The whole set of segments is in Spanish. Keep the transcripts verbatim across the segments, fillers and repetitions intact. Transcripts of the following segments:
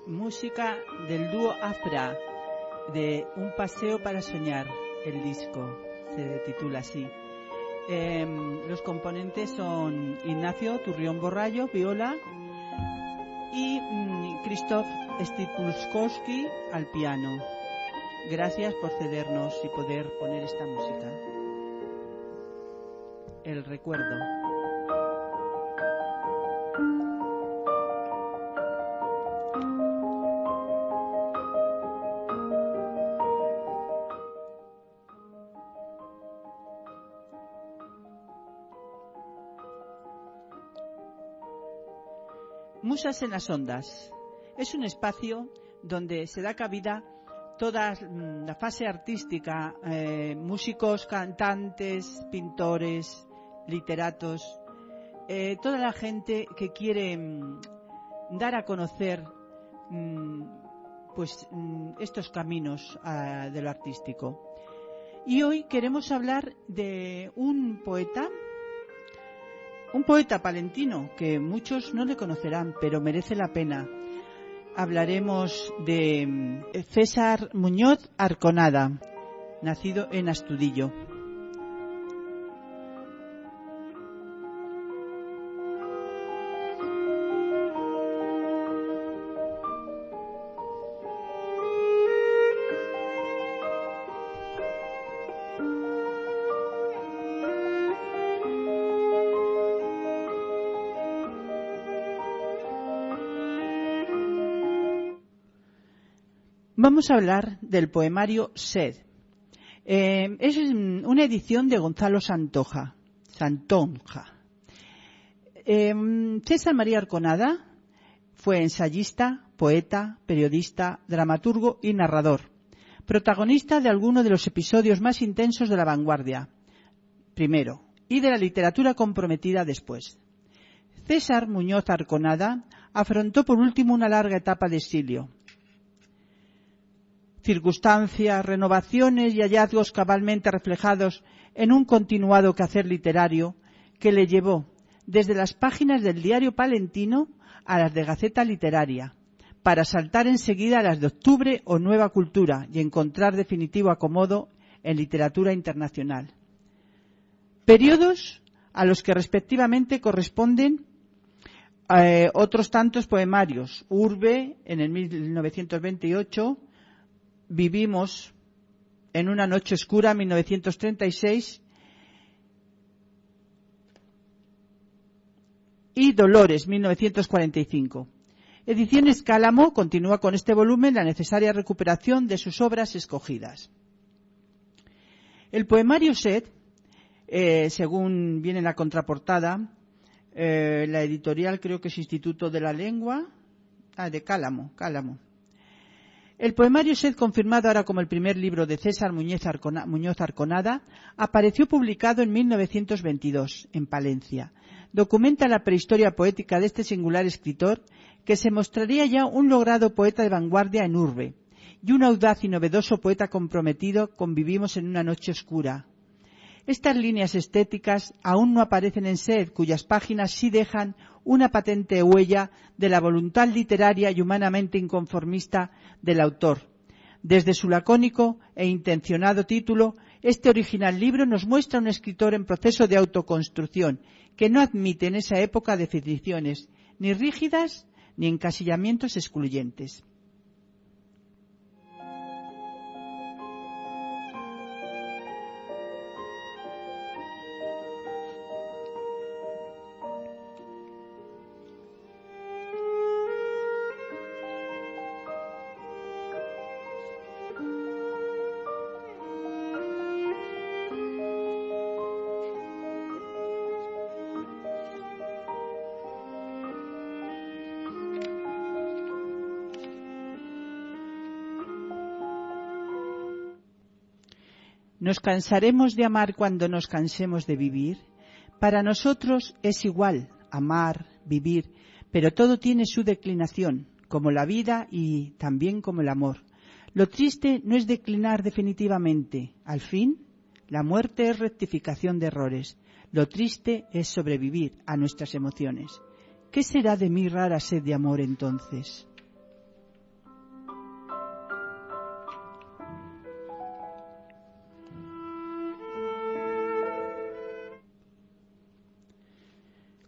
música del dúo Afra, de Un paseo para soñar, el disco se titula así. Eh, los componentes son Ignacio Turrión Borrallo, viola, y mm, Krzysztof Stipulskowski al piano. Gracias por cedernos y poder poner esta música. El recuerdo. Musas en las ondas. Es un espacio donde se da cabida toda la fase artística, eh, músicos, cantantes, pintores, literatos, eh, toda la gente que quiere mm, dar a conocer mm, pues mm, estos caminos uh, de lo artístico. Y hoy queremos hablar de un poeta, un poeta palentino que muchos no le conocerán, pero merece la pena. Hablaremos de César Muñoz Arconada, nacido en Astudillo. Vamos a hablar del poemario Sed. Eh, es una edición de Gonzalo Santoja. Santonja. Eh, César María Arconada fue ensayista, poeta, periodista, dramaturgo y narrador. Protagonista de algunos de los episodios más intensos de la vanguardia, primero, y de la literatura comprometida después. César Muñoz Arconada afrontó por último una larga etapa de exilio. Circunstancias, renovaciones y hallazgos cabalmente reflejados en un continuado quehacer literario que le llevó desde las páginas del diario palentino a las de Gaceta Literaria, para saltar enseguida a las de Octubre o Nueva Cultura y encontrar definitivo acomodo en literatura internacional. Periodos a los que respectivamente corresponden eh, otros tantos poemarios. Urbe, en el mil novecientos veintiocho, Vivimos en una noche oscura, mil novecientos treinta y seis, y Dolores, mil novecientos cuarenta y cinco. Ediciones Cálamo continúa con este volumen la necesaria recuperación de sus obras escogidas. El poemario Sed, eh, según viene en la contraportada, eh, la editorial creo que es Instituto de la Lengua, ah, de Cálamo, Cálamo. El poemario Sed, confirmado ahora como el primer libro de César Muñoz Arconada, Muñoz Arconada, apareció publicado en mil novecientos veintidós en Palencia. Documenta la prehistoria poética de este singular escritor, que se mostraría ya un logrado poeta de vanguardia en Urbe, y un audaz y novedoso poeta comprometido con Vivimos en una noche oscura. Estas líneas estéticas aún no aparecen en Sed, cuyas páginas sí dejan una patente huella de la voluntad literaria y humanamente inconformista del autor. Desde su lacónico e intencionado título, este original libro nos muestra un escritor en proceso de autoconstrucción, que no admite en esa época definiciones ni rígidas ni encasillamientos excluyentes. ¿Nos cansaremos de amar cuando nos cansemos de vivir? Para nosotros es igual amar, vivir, pero todo tiene su declinación, como la vida y también como el amor. Lo triste no es declinar definitivamente. Al fin, la muerte es rectificación de errores. Lo triste es sobrevivir a nuestras emociones. ¿Qué será de mi rara sed de amor entonces?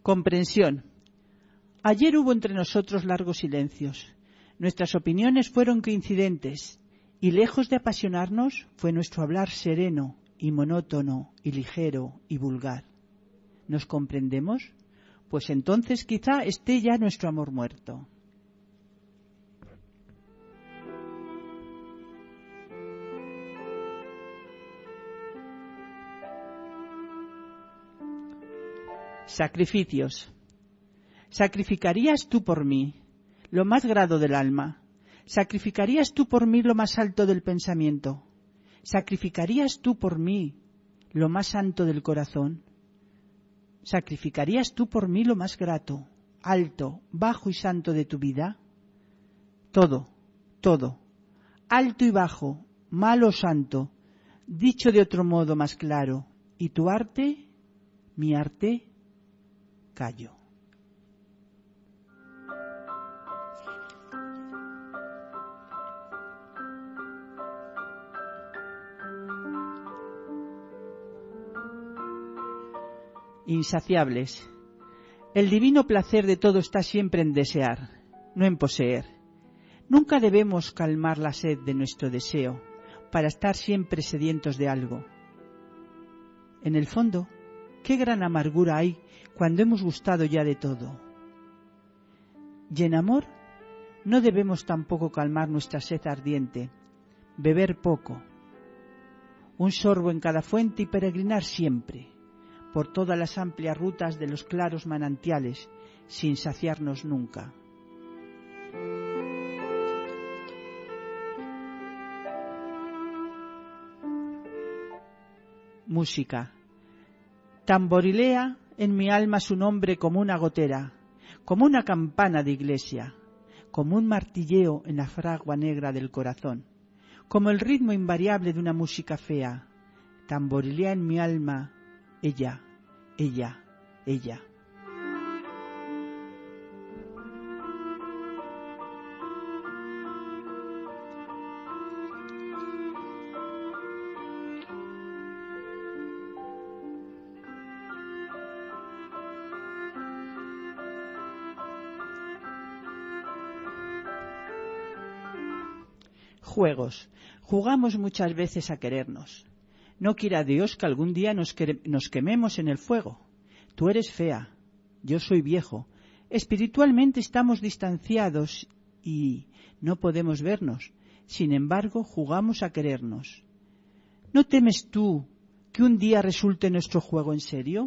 Comprensión. Ayer hubo entre nosotros largos silencios. Nuestras opiniones fueron coincidentes y lejos de apasionarnos fue nuestro hablar sereno y monótono y ligero y vulgar. ¿Nos comprendemos? Pues entonces quizá esté ya nuestro amor muerto. Sacrificios. ¿Sacrificarías tú por mí lo más grado del alma? ¿Sacrificarías tú por mí lo más alto del pensamiento? ¿Sacrificarías tú por mí lo más santo del corazón? ¿Sacrificarías tú por mí lo más grato, alto, bajo y santo de tu vida? Todo, todo, alto y bajo, malo o santo, dicho de otro modo más claro, ¿y tu arte, mi arte? Callo. Insaciables. El divino placer de todo está siempre en desear, no en poseer. Nunca debemos calmar la sed de nuestro deseo para estar siempre sedientos de algo. En el fondo, qué gran amargura hay cuando hemos gustado ya de todo. Y en amor, no debemos tampoco calmar nuestra sed ardiente, beber poco, un sorbo en cada fuente y peregrinar siempre por todas las amplias rutas de los claros manantiales, sin saciarnos nunca. Música. Tamborilea en mi alma su nombre como una gotera, como una campana de iglesia, como un martilleo en la fragua negra del corazón, como el ritmo invariable de una música fea. Tamborilea en mi alma ella, ella, ella. Juegos. Jugamos muchas veces a querernos. No quiera Dios que algún día nos, que, nos quememos en el fuego. Tú eres fea, yo soy viejo. Espiritualmente estamos distanciados y no podemos vernos. Sin embargo, jugamos a querernos. ¿No temes tú que un día resulte nuestro juego en serio?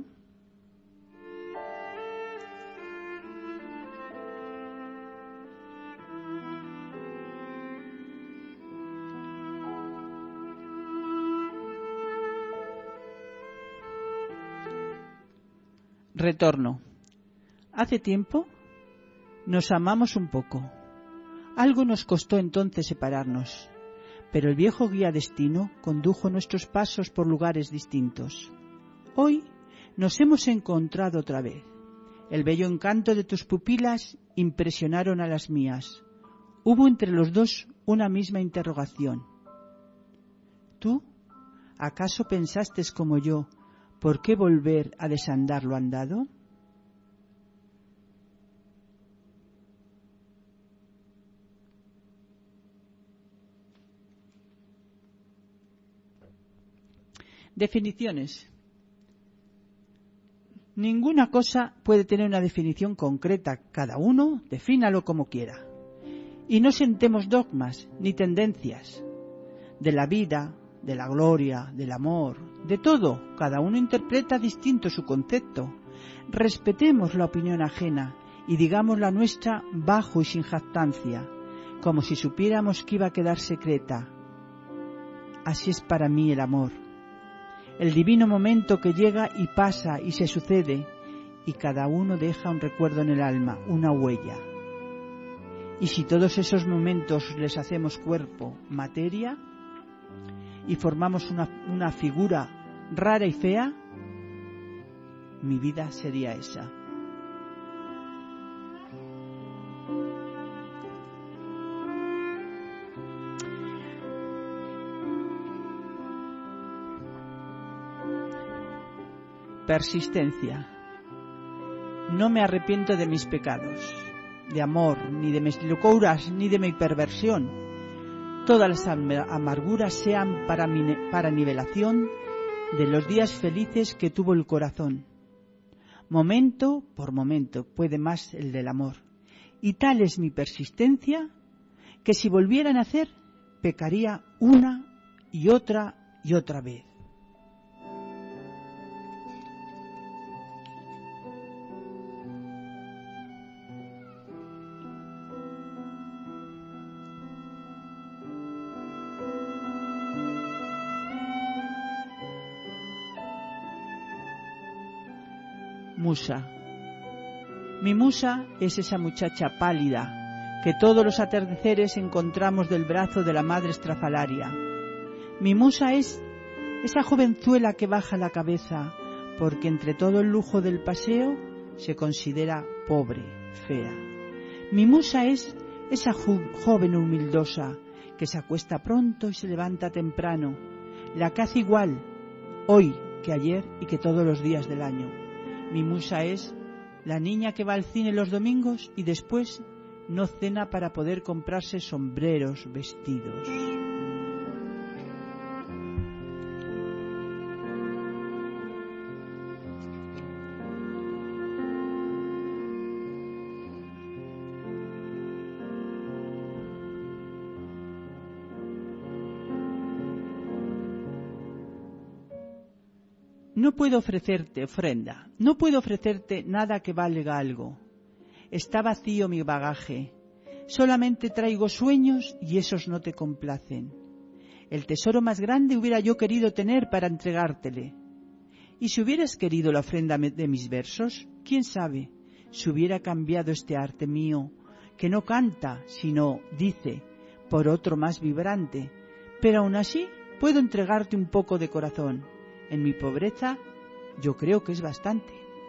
Retorno. Hace tiempo nos amamos un poco. Algo nos costó entonces separarnos, pero el viejo guía destino condujo nuestros pasos por lugares distintos. Hoy nos hemos encontrado otra vez. El bello encanto de tus pupilas impresionaron a las mías. Hubo entre los dos una misma interrogación. ¿Tú acaso pensaste como yo? ¿Por qué volver a desandar lo andado? Definiciones. Ninguna cosa puede tener una definición concreta. Cada uno defínalo como quiera. Y no sentemos dogmas ni tendencias de la vida, de la gloria, del amor, de todo. Cada uno interpreta distinto su concepto. Respetemos la opinión ajena y digamos la nuestra bajo y sin jactancia, como si supiéramos que iba a quedar secreta. Así es para mí el amor. El divino momento que llega y pasa y se sucede, y cada uno deja un recuerdo en el alma, una huella. Y si todos esos momentos les hacemos cuerpo, materia, y formamos una, una figura rara y fea, mi vida sería esa. Persistencia. no me arrepiento de mis pecados, de amor, ni de mis locuras, ni de mi perversión. Todas las amarguras sean para, mi, para nivelación de los días felices que tuvo el corazón. Momento por momento puede más el del amor, y tal es mi persistencia que si volviera a nacer pecaría una y otra y otra vez. Musa. Mi musa es esa muchacha pálida que todos los atardeceres encontramos del brazo de la madre estrafalaria. Mi musa es esa jovenzuela que baja la cabeza porque entre todo el lujo del paseo se considera pobre, fea. Mi musa es esa jo- joven humildosa que se acuesta pronto y se levanta temprano, la que hace igual hoy que ayer y que todos los días del año. Mi musa es la niña que va al cine los domingos y después no cena para poder comprarse sombreros, vestidos. No puedo ofrecerte ofrenda, no puedo ofrecerte nada que valga algo. Está vacío mi bagaje, solamente traigo sueños y esos no te complacen. El tesoro más grande hubiera yo querido tener para entregártele. Y si hubieras querido la ofrenda de mis versos, quién sabe, si hubiera cambiado este arte mío, que no canta, sino dice, por otro más vibrante. Pero aún así puedo entregarte un poco de corazón. En mi pobreza, yo creo que es bastante.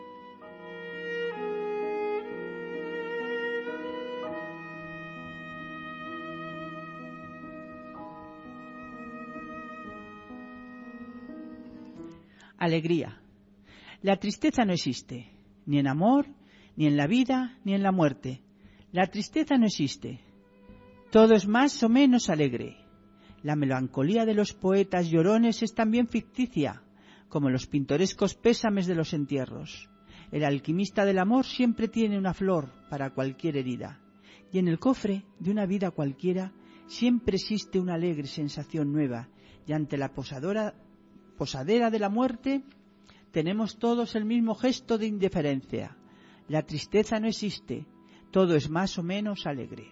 Alegría. La tristeza no existe, ni en amor, ni en la vida, ni en la muerte. La tristeza no existe. Todo es más o menos alegre. La melancolía de los poetas llorones es también ficticia, como los pintorescos pésames de los entierros. El alquimista del amor siempre tiene una flor para cualquier herida, y en el cofre de una vida cualquiera siempre existe una alegre sensación nueva, y ante la posadora, posadera de la muerte tenemos todos el mismo gesto de indiferencia. La tristeza no existe, todo es más o menos alegre.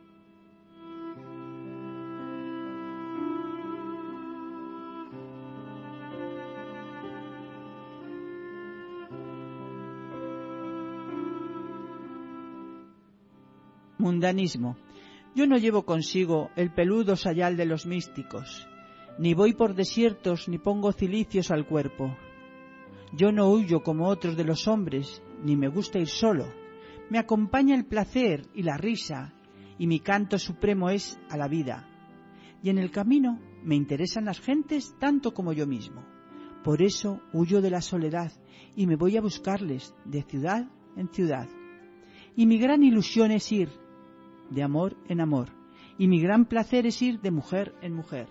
Mundanismo. Yo no llevo consigo el peludo sayal de los místicos, ni voy por desiertos ni pongo cilicios al cuerpo. Yo no huyo como otros de los hombres, ni me gusta ir solo. Me acompaña el placer y la risa, y mi canto supremo es a la vida. Y en el camino me interesan las gentes tanto como yo mismo. Por eso huyo de la soledad y me voy a buscarles de ciudad en ciudad. Y mi gran ilusión es ir de amor en amor, y mi gran placer es ir de mujer en mujer.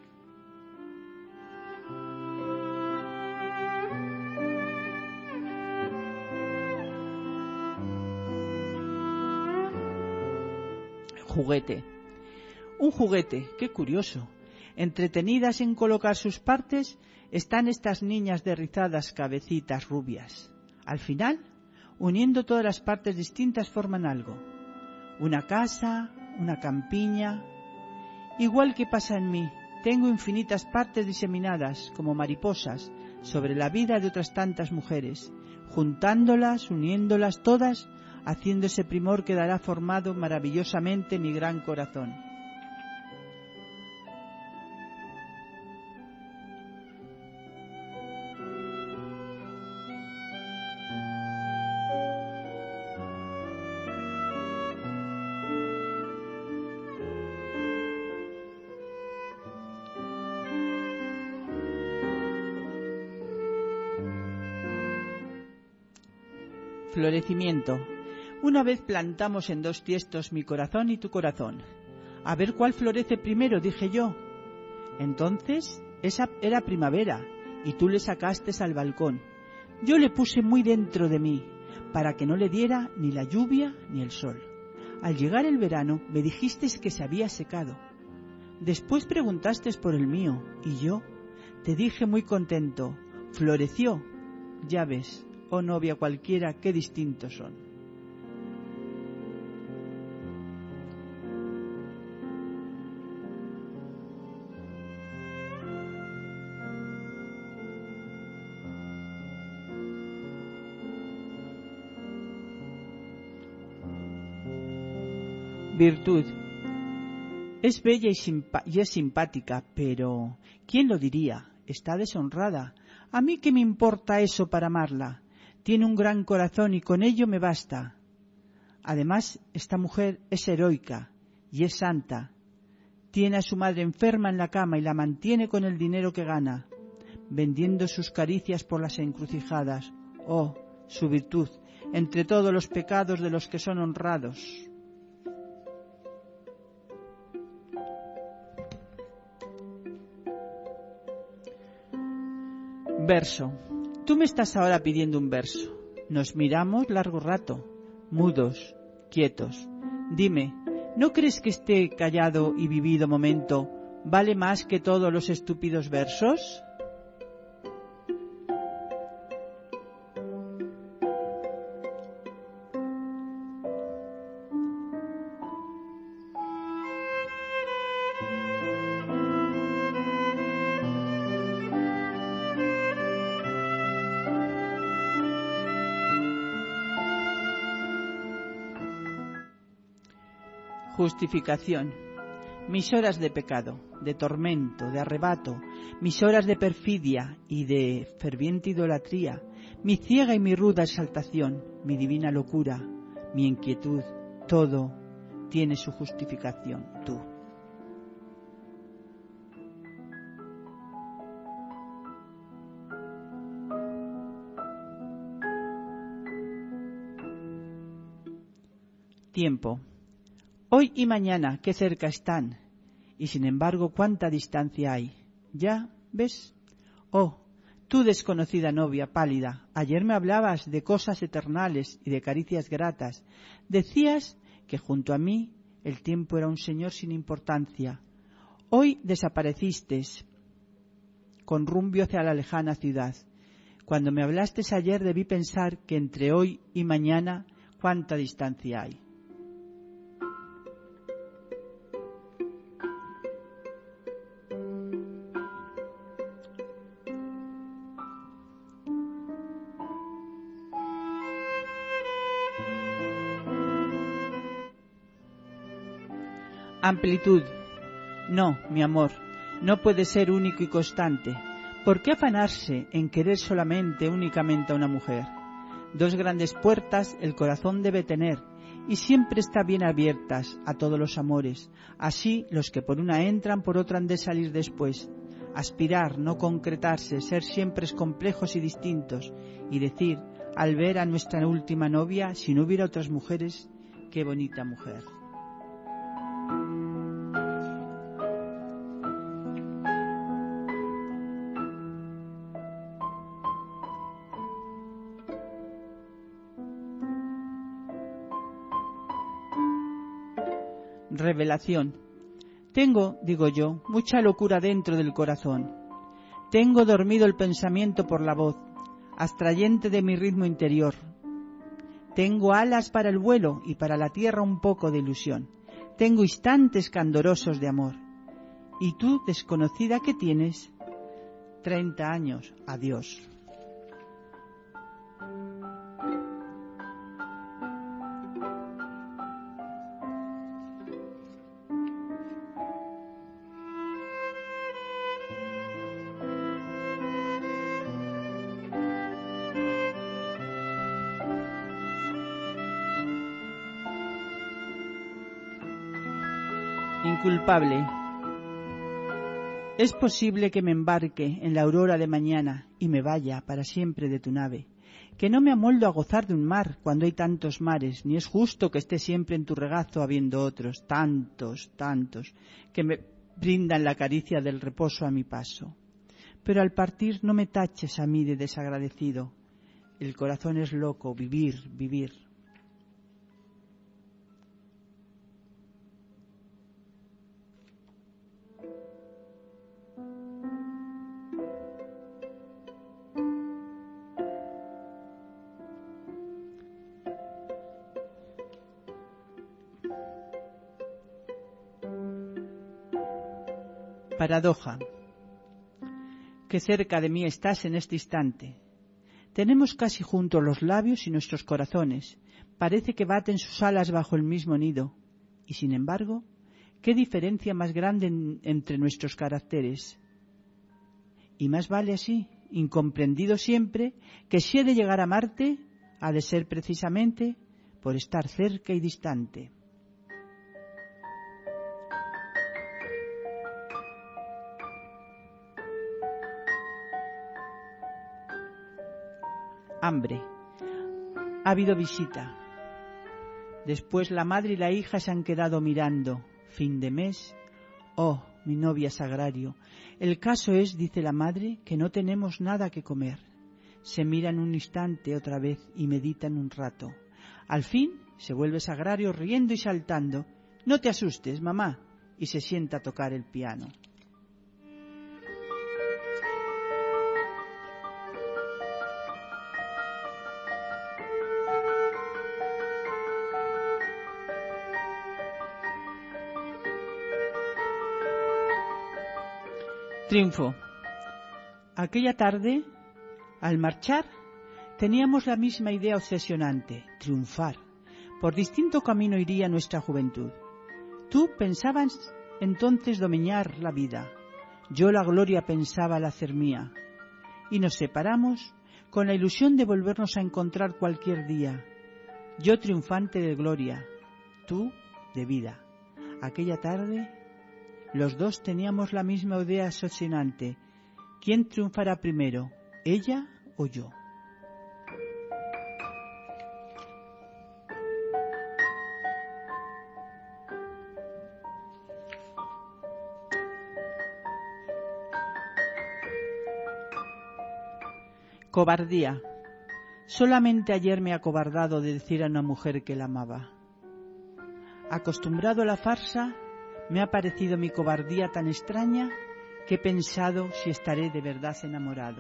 Juguete. Un juguete, qué curioso. Entretenidas en colocar sus partes están estas niñas de rizadas cabecitas rubias. Al final, uniendo todas las partes distintas forman algo. Una casa, una campiña. Igual que pasa en mí, tengo infinitas partes diseminadas, como mariposas, sobre la vida de otras tantas mujeres, juntándolas, uniéndolas todas, haciendo ese primor que dará formado maravillosamente mi gran corazón. Florecimiento. Una vez plantamos en dos tiestos mi corazón y tu corazón. A ver cuál florece primero, dije yo. Entonces, esa era primavera, y tú le sacaste al balcón. Yo le puse muy dentro de mí, para que no le diera ni la lluvia ni el sol. Al llegar el verano, me dijiste que se había secado. Después preguntaste por el mío, y yo te dije muy contento, floreció. Ya ves, oh novia cualquiera, qué distintos son. Virtud. Es bella y, simpa- y es simpática, pero ¿quién lo diría? Está deshonrada. ¿A mí qué me importa eso para amarla? Tiene un gran corazón y con ello me basta. Además, esta mujer es heroica y es santa. Tiene a su madre enferma en la cama y la mantiene con el dinero que gana, vendiendo sus caricias por las encrucijadas. Oh, su virtud, entre todos los pecados de los que son honrados. Verso. Tú me estás ahora pidiendo un verso. Nos miramos largo rato, mudos, quietos. Dime, ¿no crees que este callado y vivido momento vale más que todos los estúpidos versos? Justificación. Mis horas de pecado, de tormento, de arrebato, mis horas de perfidia y de ferviente idolatría, mi ciega y mi ruda exaltación, mi divina locura, mi inquietud, todo tiene su justificación, tú. Tiempo. Hoy y mañana, qué cerca están, y sin embargo, cuánta distancia hay. ¿Ya ves? Oh, tú desconocida novia pálida, ayer me hablabas de cosas eternales y de caricias gratas. Decías que junto a mí el tiempo era un señor sin importancia. Hoy desapareciste con rumbo hacia la lejana ciudad. Cuando me hablaste ayer debí pensar que entre hoy y mañana cuánta distancia hay. Amplitud. No, mi amor, no puede ser único y constante. ¿Por qué afanarse en querer solamente, únicamente a una mujer? Dos grandes puertas el corazón debe tener, y siempre está bien abiertas a todos los amores. Así, los que por una entran, por otra han de salir después. Aspirar, no concretarse, ser siempre complejos y distintos, y decir, al ver a nuestra última novia, si no hubiera otras mujeres, qué bonita mujer. Revelación. Tengo, digo yo, mucha locura dentro del corazón. Tengo dormido el pensamiento por la voz, abstrayente de mi ritmo interior. Tengo alas para el vuelo y para la tierra un poco de ilusión. Tengo instantes candorosos de amor. ¿Y tú, desconocida, qué tienes? Treinta años. Adiós. Inculpable. Es posible que me embarque en la aurora de mañana y me vaya para siempre de tu nave, que no me amoldo a gozar de un mar cuando hay tantos mares, ni es justo que esté siempre en tu regazo habiendo otros, tantos, tantos, que me brindan la caricia del reposo a mi paso. Pero al partir no me taches a mí de desagradecido. El corazón es loco, vivir, vivir. Paradoja. Que cerca de mí estás en este instante. Tenemos casi juntos los labios y nuestros corazones. Parece que baten sus alas bajo el mismo nido. Y sin embargo, ¿qué diferencia más grande en, entre nuestros caracteres? Y más vale así, incomprendido siempre, que si he de llegar a Marte, ha de ser precisamente por estar cerca y distante. Hambre. Ha habido visita. Después la madre y la hija se han quedado mirando. Fin de mes. Oh, mi novia sagrario. El caso es, dice la madre, que no tenemos nada que comer. Se miran un instante otra vez y meditan un rato. Al fin se vuelve sagrario riendo y saltando. No te asustes, mamá. Y se sienta a tocar el piano. Triunfo. Aquella tarde, al marchar, teníamos la misma idea obsesionante, triunfar. Por distinto camino iría nuestra juventud. Tú pensabas entonces dominar la vida, yo la gloria pensaba al hacer mía. Y nos separamos con la ilusión de volvernos a encontrar cualquier día. Yo triunfante de gloria, tú de vida. Aquella tarde, los dos teníamos la misma idea obsesionante. ¿Quién triunfará primero, ella o yo? Cobardía. Solamente ayer me he acobardado de decir a una mujer que la amaba. Acostumbrado a la farsa, me ha parecido mi cobardía tan extraña que he pensado si estaré de verdad enamorado.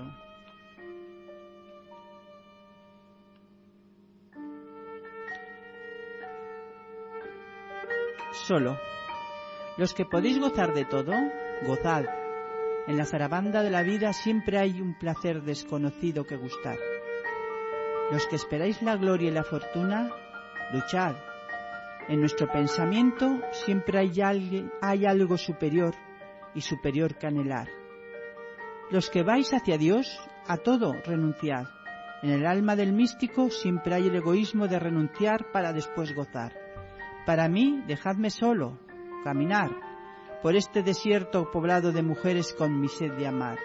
Solo. Los que podéis gozar de todo, gozad. En la zarabanda de la vida siempre hay un placer desconocido que gustar. Los que esperáis la gloria y la fortuna, luchad. En nuestro pensamiento siempre hay, alguien, hay algo superior y superior que anhelar. Los que vais hacia Dios, a todo renunciad. En el alma del místico siempre hay el egoísmo de renunciar para después gozar. Para mí, dejadme solo, caminar por este desierto poblado de mujeres con mi sed de amar.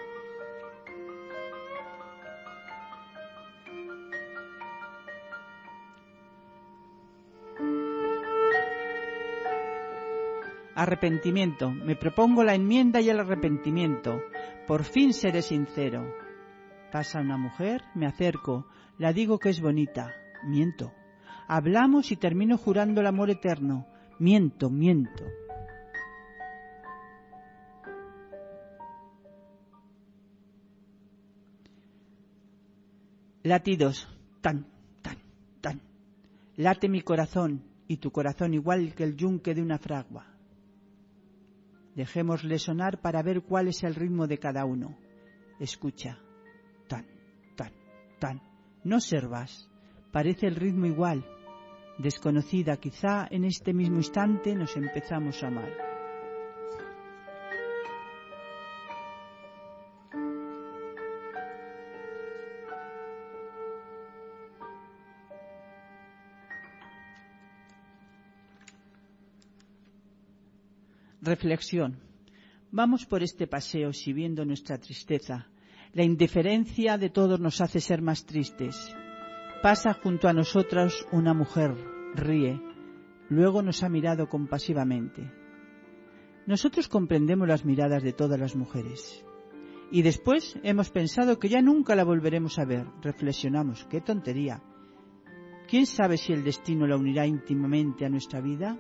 Arrepentimiento. Me propongo la enmienda y el arrepentimiento. Por fin seré sincero. Pasa una mujer, me acerco, la digo que es bonita. Miento. Hablamos y termino jurando el amor eterno. Miento, miento. Latidos. Tan, tan, tan. Late mi corazón y tu corazón igual que el yunque de una fragua. Dejémosle sonar para ver cuál es el ritmo de cada uno. Escucha. Tan, tan, tan. No observas. Parece el ritmo igual. Desconocida, quizá en este mismo instante nos empezamos a amar. Reflexión. Vamos por este paseo siguiendo nuestra tristeza. La indiferencia de todos nos hace ser más tristes. Pasa junto a nosotros una mujer, ríe, luego nos ha mirado compasivamente. Nosotros comprendemos las miradas de todas las mujeres. Y después hemos pensado que ya nunca la volveremos a ver. Reflexionamos, qué tontería. ¿Quién sabe si el destino la unirá íntimamente a nuestra vida?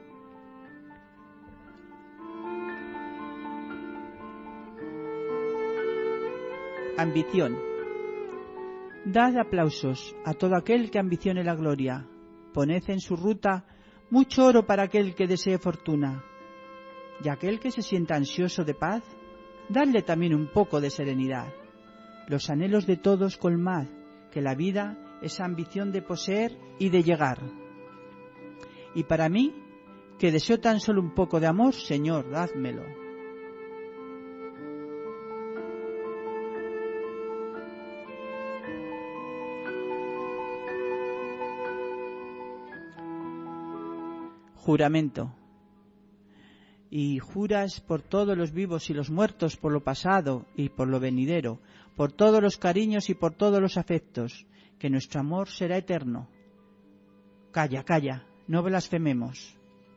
Ambición. Dad aplausos a todo aquel que ambicione la gloria. Poned en su ruta mucho oro para aquel que desee fortuna. Y aquel que se sienta ansioso de paz, dadle también un poco de serenidad. Los anhelos de todos colmad, que la vida es ambición de poseer y de llegar. Y para mí, que deseo tan solo un poco de amor, Señor, dádmelo. Juramento. Y juras por todos los vivos y los muertos, por lo pasado y por lo venidero, por todos los cariños y por todos los afectos, que nuestro amor será eterno. Calla, calla, no blasfememos.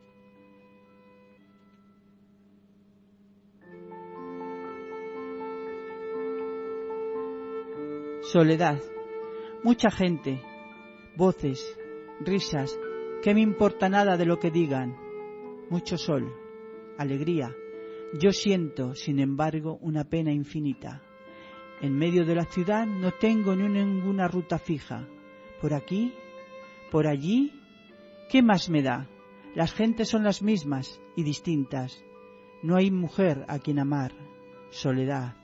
Soledad. Mucha gente, voces, risas, ¿qué me importa nada de lo que digan? Mucho sol, alegría. Yo siento, sin embargo, una pena infinita. En medio de la ciudad no tengo ni ninguna ruta fija. Por aquí, por allí, ¿qué más me da? Las gentes son las mismas y distintas. No hay mujer a quien amar. Soledad.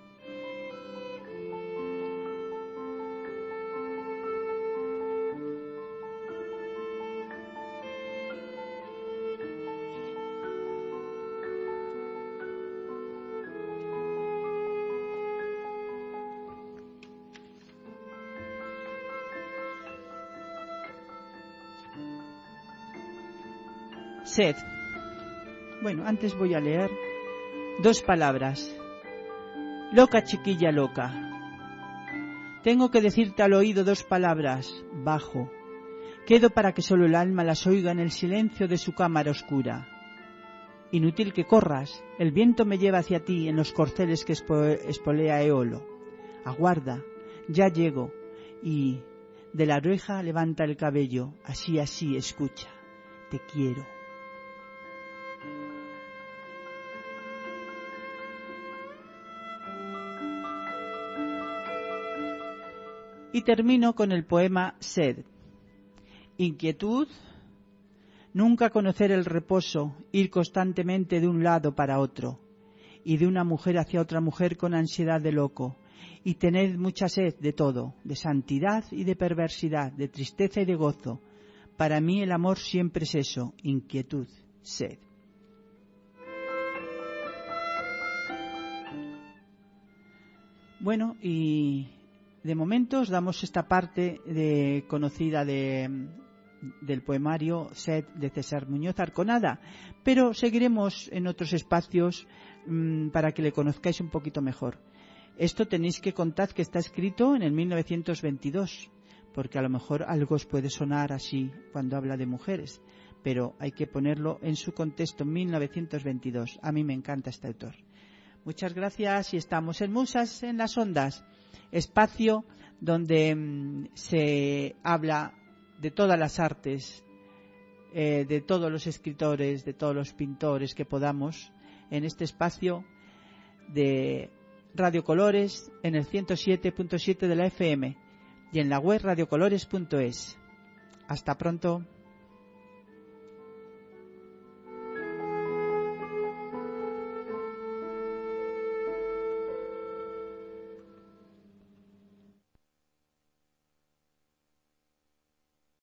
Sed. Bueno, antes voy a leer dos palabras. Loca, chiquilla loca. Tengo que decirte al oído dos palabras, bajo. Quedo para que solo el alma las oiga en el silencio de su cámara oscura. Inútil que corras, el viento me lleva hacia ti en los corceles que espolea Eolo. Aguarda, ya llego, y de la oreja levanta el cabello, así, así, escucha, te quiero. Y termino con el poema Sed. Inquietud, nunca conocer el reposo, ir constantemente de un lado para otro, y de una mujer hacia otra mujer con ansiedad de loco, y tened mucha sed de todo, de santidad y de perversidad, de tristeza y de gozo. Para mí el amor siempre es eso, inquietud, sed. Bueno, y de momento os damos esta parte de, conocida de, del poemario Sed de César Muñoz Arconada, pero seguiremos en otros espacios mmm, para que le conozcáis un poquito mejor. Esto tenéis que contad que está escrito en el mil novecientos veintidós, porque a lo mejor algo os puede sonar así cuando habla de mujeres, pero hay que ponerlo en su contexto, mil novecientos veintidós. A mí me encanta este autor. Muchas gracias y estamos en Musas en las Ondas, espacio donde mmm, se habla de todas las artes, eh, de todos los escritores, de todos los pintores que podamos, en este espacio de Radio Colores en el ciento siete punto siete de la F M y en la web radiocolores punto es. Hasta pronto.